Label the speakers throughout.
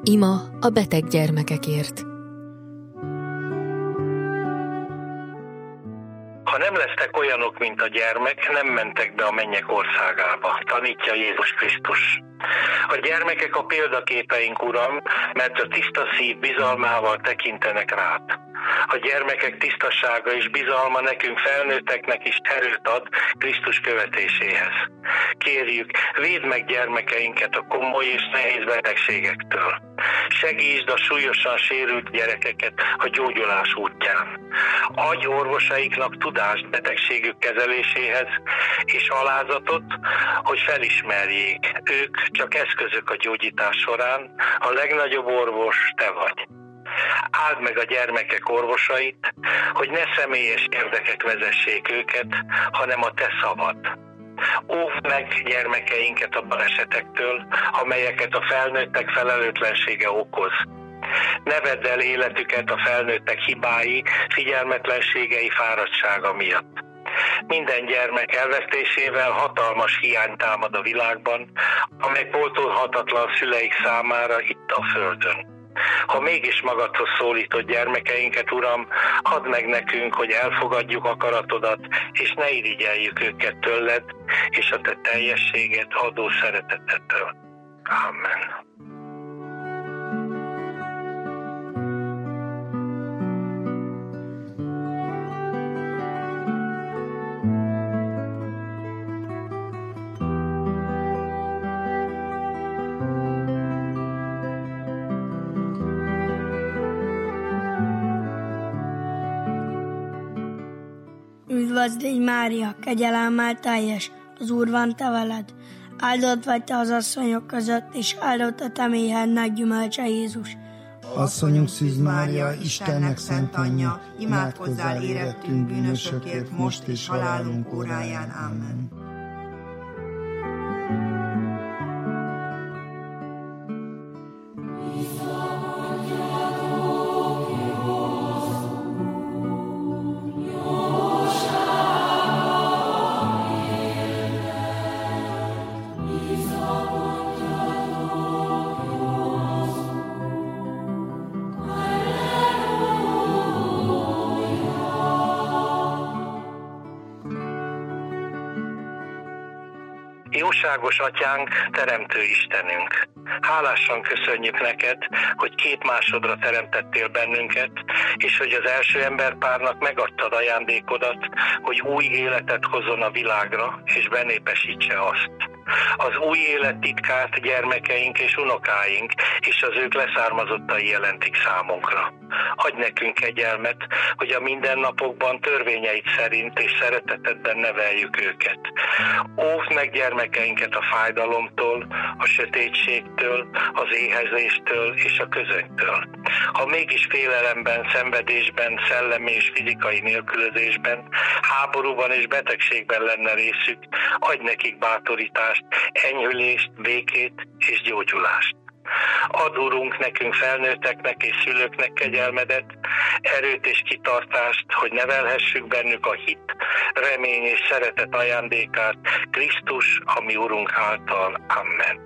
Speaker 1: Ima a beteg gyermekekért.
Speaker 2: Ha nem lesztek olyanok, mint a gyermek, nem mentek be a mennyek országába, tanítja Jézus Krisztus. A gyermekek a példaképeink, Uram, mert a tiszta szív bizalmával tekintenek rád. A gyermekek tisztasága és bizalma nekünk felnőtteknek is erőt ad Krisztus követéséhez. Kérjük, védd meg gyermekeinket a komoly és nehéz betegségektől. Segítsd a súlyosan sérült gyerekeket a gyógyulás útján. Adj orvosaiknak tudást betegségük kezeléséhez, és alázatot, hogy felismerjék, ők csak eszközök a gyógyítás során, a legnagyobb orvos te vagy. Áld meg a gyermekek orvosait, hogy ne személyes érdekek vezessék őket, hanem a te szavad. Óvd meg gyermekeinket a balesetektől, amelyeket a felnőttek felelőtlensége okoz. Ne vedd el életüket a felnőttek hibái, figyelmetlenségei, fáradtsága miatt. Minden gyermek elvesztésével hatalmas hiány támad a világban, amely pótolhatatlan szüleik számára itt a földön. Ha mégis magadhoz szólítod gyermekeinket, Uram, add meg nekünk, hogy elfogadjuk akaratodat, és ne irigyeljük őket tőled, és a te teljességet adó szeretetettől. Amen.
Speaker 3: Üdvözlégy Mária, kegyelemmel teljes, az Úr van te veled. Áldott vagy te az asszonyok között, és áldott a te méhednek gyümölcse Jézus.
Speaker 4: Asszonyunk Szűz Mária, Istennek szent anyja, imádkozzál érettünk bűnösökért, most és halálunk óráján. Amen.
Speaker 2: Jóságos Atyánk, Teremtő Istenünk! Hálásan köszönjük neked, hogy 2 másodra teremtettél bennünket, és hogy az első emberpárnak megadtad ajándékodat, hogy új életet hozzon a világra, és benépesítse azt. Az új élet titkát gyermekeink és unokáink, és az ők leszármazottai jelentik számunkra. Adj nekünk kegyelmet, hogy a mindennapokban törvényeid szerint és szeretetedben neveljük őket. Óvd meg gyermekeinket a fájdalomtól, a sötétségtől, az éhezéstől és a közönytől. Ha mégis félelemben, szenvedésben, szellemi és fizikai nélkülözésben, háborúban és betegségben lenne részük, adj nekik bátorítást, enyhülést, békét és gyógyulást. Add, Urunk, nekünk felnőtteknek és szülőknek kegyelmedet, erőt és kitartást, hogy nevelhessük bennük a hit, remény és szeretet ajándékát Krisztus, a mi Urunk által. Amen.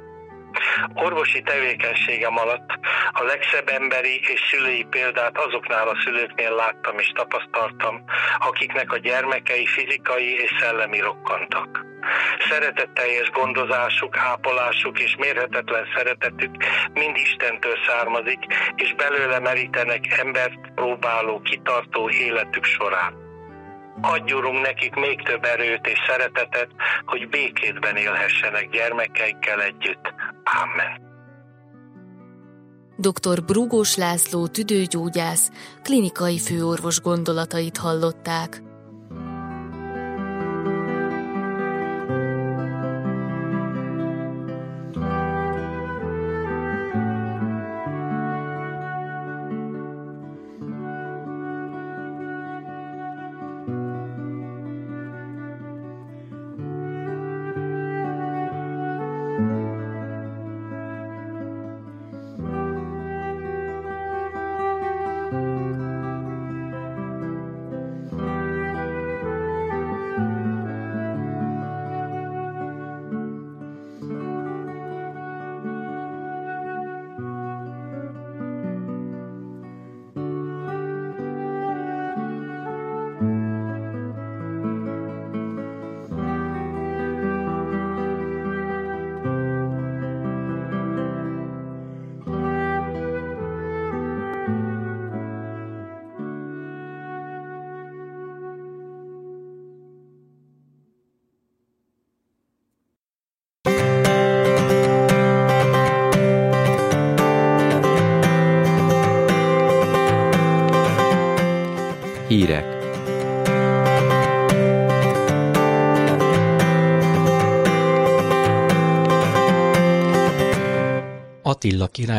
Speaker 2: Orvosi tevékenységem alatt a legszebb emberi és szülői példát azoknál a szülőknél láttam és tapasztaltam, akiknek a gyermekei fizikai és szellemi rokkantak. Szeretetteljes gondozásuk, ápolásuk és mérhetetlen szeretetük mind Istentől származik, és belőle merítenek embert próbáló, kitartó életük során. Adj, Urunk, nekik még több erőt és szeretetet, hogy békétben élhessenek gyermekeikkel együtt. Amen.
Speaker 1: Dr. Brúgós László tüdőgyógyász, klinikai főorvos gondolatait hallották.
Speaker 5: Hírek. Attila király